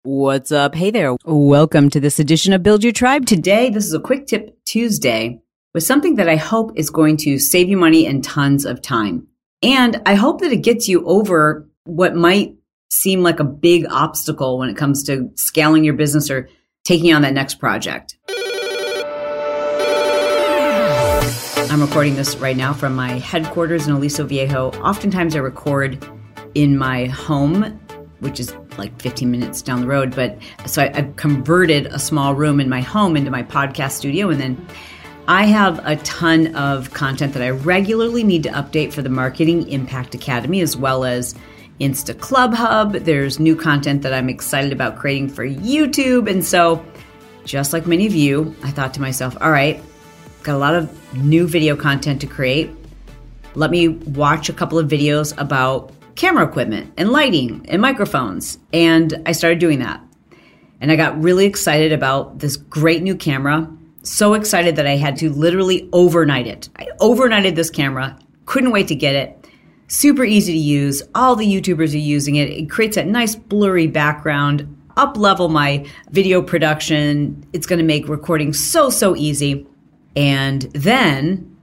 What's up? Hey there. Welcome to this edition of Build Your Tribe. Today, this is a quick tip Tuesday with something that I hope is going to save you money and tons of time. And I hope that it gets you over what might seem like a big obstacle when it comes to scaling your business or taking on that next project. I'm recording this right now from my headquarters in Aliso Viejo. Oftentimes I record in my home, which is like 15 minutes down the road. But so I've converted a small room in my home into my podcast studio. And then I have a ton of content that I regularly need to update for the Marketing Impact Academy, as well as Insta Club Hub. There's new content that I'm excited about creating for YouTube. And so just like many of you, I thought to myself, all right, got a lot of new video content to create. Let me watch a couple of videos about camera equipment and lighting and microphones. And I started doing that. And I got really excited about this great new camera. So excited that I had to literally overnight it. I overnighted this camera, couldn't wait to get it. Super easy to use. All the YouTubers are using it. It creates that nice blurry background, up-level my video production. It's going to make recording so easy. And then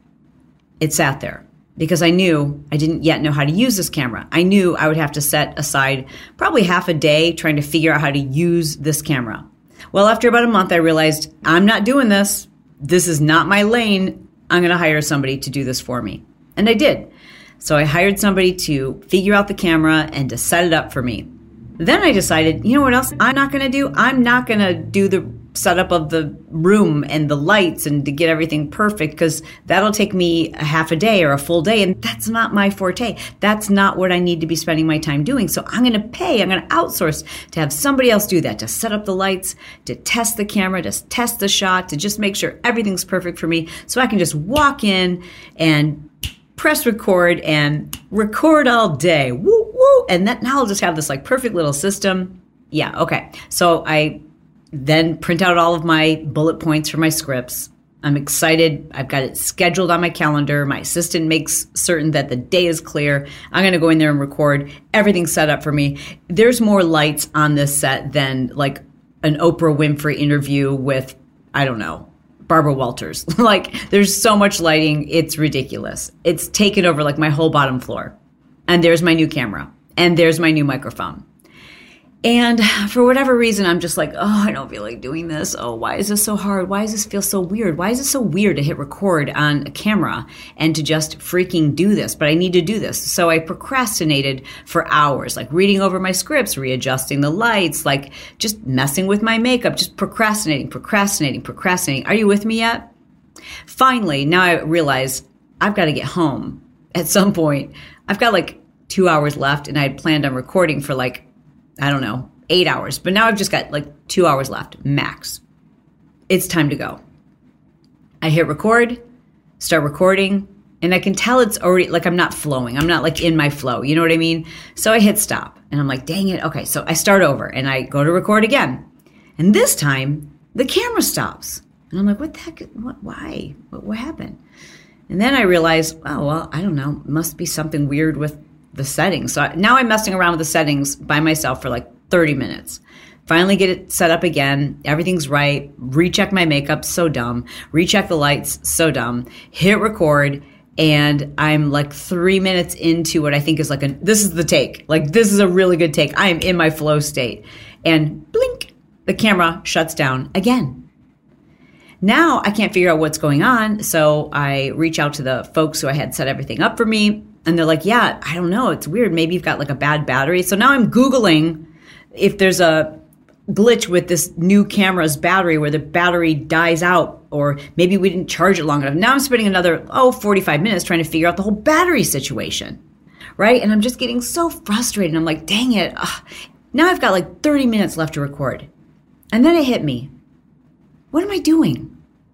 it sat there, because I knew I didn't yet know how to use this camera. I knew I would have to set aside probably half a day trying to figure out how to use this camera. Well, after about a month, I realized I'm not doing this. This is not my lane. I'm going to hire somebody to do this for me. And I did. So I hired somebody to figure out the camera and to set it up for me. Then I decided, you know what else I'm not going to do? I'm not going to do the setup of the room and the lights and to get everything perfect, because that'll take me a half a day or a full day. And that's not my forte. That's not what I need to be spending my time doing. So I'm going to outsource to have somebody else do that, to set up the lights, to test the camera, to test the shot, to just make sure everything's perfect for me. So I can just walk in and press record and record all day. Woo, woo. And now I'll just have this like perfect little system. Yeah. Okay. So I then print out all of my bullet points for my scripts. I'm excited. I've got it scheduled on my calendar. My assistant makes certain that the day is clear. I'm going to go in there and record. Everything's set up for me. There's more lights on this set than like an Oprah Winfrey interview with, I don't know, Barbara Walters. Like, there's so much lighting. It's ridiculous. It's taken over like my whole bottom floor. And there's my new camera. And there's my new microphone. And for whatever reason, I'm just like, oh, I don't feel like doing this. Oh, why is this so hard? Why does this feel so weird? Why is it so weird to hit record on a camera and to just freaking do this? But I need to do this. So I procrastinated for hours, like reading over my scripts, readjusting the lights, like just messing with my makeup, just procrastinating. Are you with me yet? Finally, now I realize I've got to get home at some point. I've got like 2 hours left, and I had planned on recording for like, I don't know, 8 hours. But now I've just got like 2 hours left, max. It's time to go. I hit record, start recording, and I can tell it's already, like I'm not flowing. I'm not like in my flow. You know what I mean? So I hit stop, and I'm like, dang it. Okay, so I start over, and I go to record again. And this time, the camera stops. And I'm like, what the heck? Why? What happened? And then I realize, oh, well, I don't know. It must be something weird with the settings. So now I'm messing around with the settings by myself for like 30 minutes. Finally get it set up again. Everything's right. Recheck my makeup. So dumb. Recheck the lights. So dumb. Hit record. And I'm like 3 minutes into what I think is like this is the take. Like, this is a really good take. I am in my flow state. And blink, the camera shuts down again. Now I can't figure out what's going on. So I reach out to the folks who I had set everything up for me. And they're like, yeah, I don't know. It's weird. Maybe you've got like a bad battery. So now I'm Googling if there's a glitch with this new camera's battery where the battery dies out, or maybe we didn't charge it long enough. Now I'm spending another, 45 minutes trying to figure out the whole battery situation, right? And I'm just getting so frustrated. I'm like, dang it. Now I've got like 30 minutes left to record. And then it hit me. What am I doing?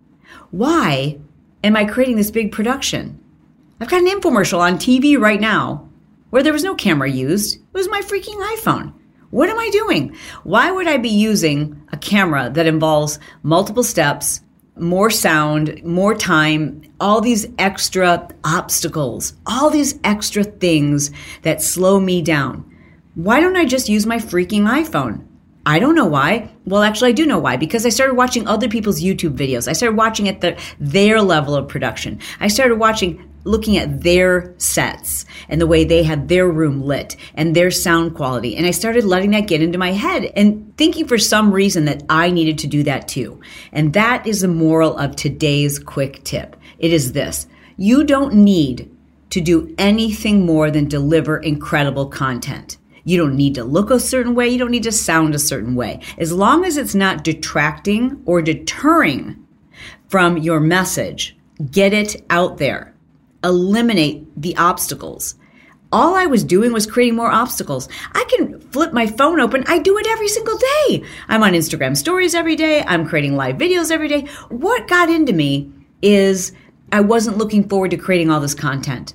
Why am I creating this big production? I've got an infomercial on TV right now where there was no camera used. It was my freaking iPhone. What am I doing? Why would I be using a camera that involves multiple steps, more sound, more time, all these extra obstacles, all these extra things that slow me down? Why don't I just use my freaking iPhone? I don't know why. Well, actually, I do know why, because I started watching other people's YouTube videos. I started watching at their level of production. I started looking at their sets and the way they had their room lit and their sound quality. And I started letting that get into my head and thinking for some reason that I needed to do that too. And that is the moral of today's quick tip. It is this: you don't need to do anything more than deliver incredible content. You don't need to look a certain way. You don't need to sound a certain way. As long as it's not detracting or deterring from your message, get it out there. Eliminate the obstacles. All I was doing was creating more obstacles. I can flip my phone open. I do it every single day. I'm on Instagram stories every day. I'm creating live videos every day. What got into me is I wasn't looking forward to creating all this content.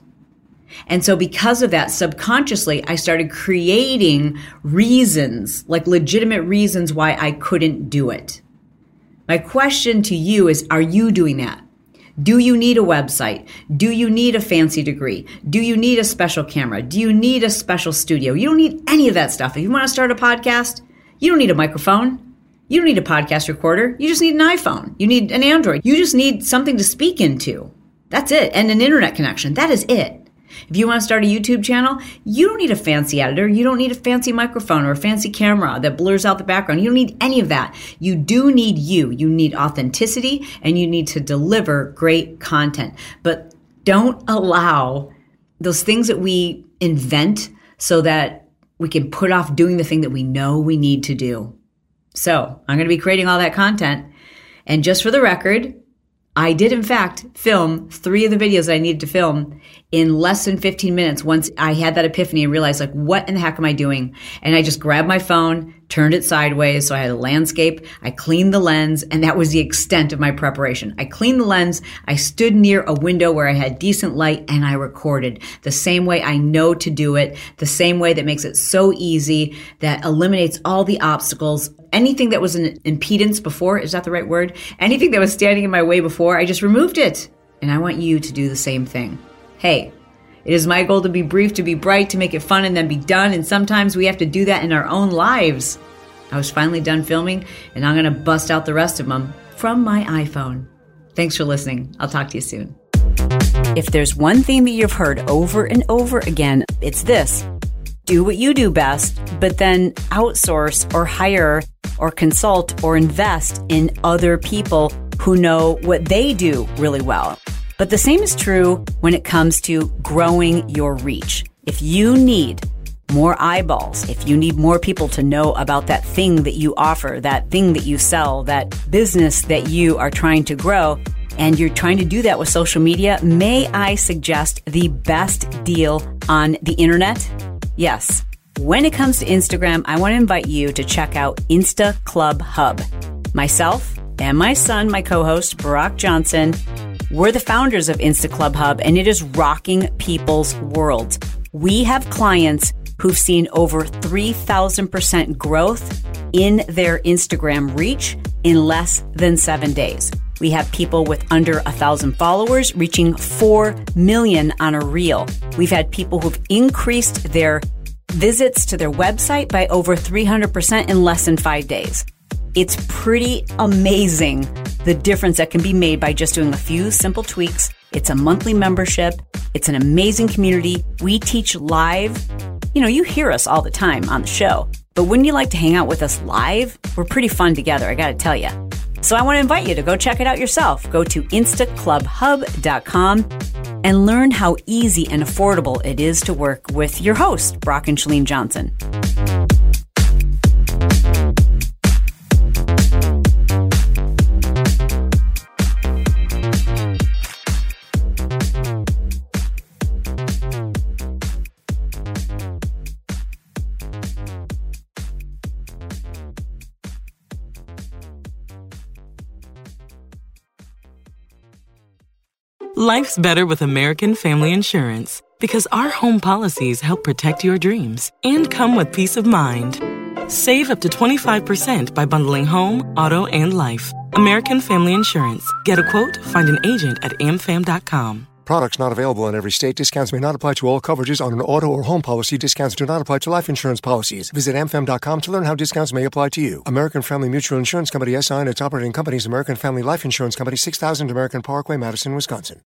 And so because of that, subconsciously, I started creating reasons, like legitimate reasons why I couldn't do it. My question to you is, are you doing that? Do you need a website? Do you need a fancy degree? Do you need a special camera? Do you need a special studio? You don't need any of that stuff. If you want to start a podcast, you don't need a microphone. You don't need a podcast recorder. You just need an iPhone. You need an Android. You just need something to speak into. That's it. And an internet connection. That is it. If you want to start a YouTube channel, you don't need a fancy editor. You don't need a fancy microphone or a fancy camera that blurs out the background. You don't need any of that. You do need you. You need authenticity, and you need to deliver great content. But don't allow those things that we invent so that we can put off doing the thing that we know we need to do. So I'm going to be creating all that content. And just for the record, I did, in fact, film 3 of the videos that I needed to film in less than 15 minutes once I had that epiphany and realized, like, what in the heck am I doing? And I just grabbed my phone, turned it sideways, so I had a landscape. I cleaned the lens, and that was the extent of my preparation. I cleaned the lens, I stood near a window where I had decent light, and I recorded the same way I know to do it, the same way that makes it so easy, that eliminates all the obstacles. Anything that was an impedance before, is that the right word? Anything that was standing in my way before, I just removed it. And I want you to do the same thing. Hey, it is my goal to be brief, to be bright, to make it fun, and then be done. And sometimes we have to do that in our own lives. I was finally done filming, and I'm going to bust out the rest of them from my iPhone. Thanks for listening. I'll talk to you soon. If there's one thing that you've heard over and over again, it's this: do what you do best, but then outsource or hire or consult or invest in other people who know what they do really well. But the same is true when it comes to growing your reach. If you need more eyeballs, if you need more people to know about that thing that you offer, that thing that you sell, that business that you are trying to grow, and you're trying to do that with social media, may I suggest the best deal on the internet? Yes. When it comes to Instagram, I want to invite you to check out Insta Club Hub. Myself and my son, my co-host, Barack Johnson, we're the founders of Insta Club Hub, and it is rocking people's worlds. We have clients who've seen over 3,000% growth in their Instagram reach in less than 7 days. We have people with under 1,000 followers reaching 4 million on a reel. We've had people who've increased their visits to their website by over 300% in less than 5 days. It's pretty amazing the difference that can be made by just doing a few simple tweaks. It's a monthly membership. It's an amazing community. We teach live. You know, you hear us all the time on the show, but wouldn't you like to hang out with us live? We're pretty fun together, I gotta tell you. So I want to invite you to go check it out yourself. Go to instaclubhub.com and learn how easy and affordable it is to work with your host, Brock and Chalene Johnson. Life's better with American Family Insurance because our home policies help protect your dreams and come with peace of mind. Save up to 25% by bundling home, auto, and life. American Family Insurance. Get a quote, find an agent at amfam.com. Products not available in every state. Discounts may not apply to all coverages on an auto or home policy. Discounts do not apply to life insurance policies. Visit amfam.com to learn how discounts may apply to you. American Family Mutual Insurance Company, SI, and its operating companies, American Family Life Insurance Company, 6000 American Parkway, Madison, Wisconsin.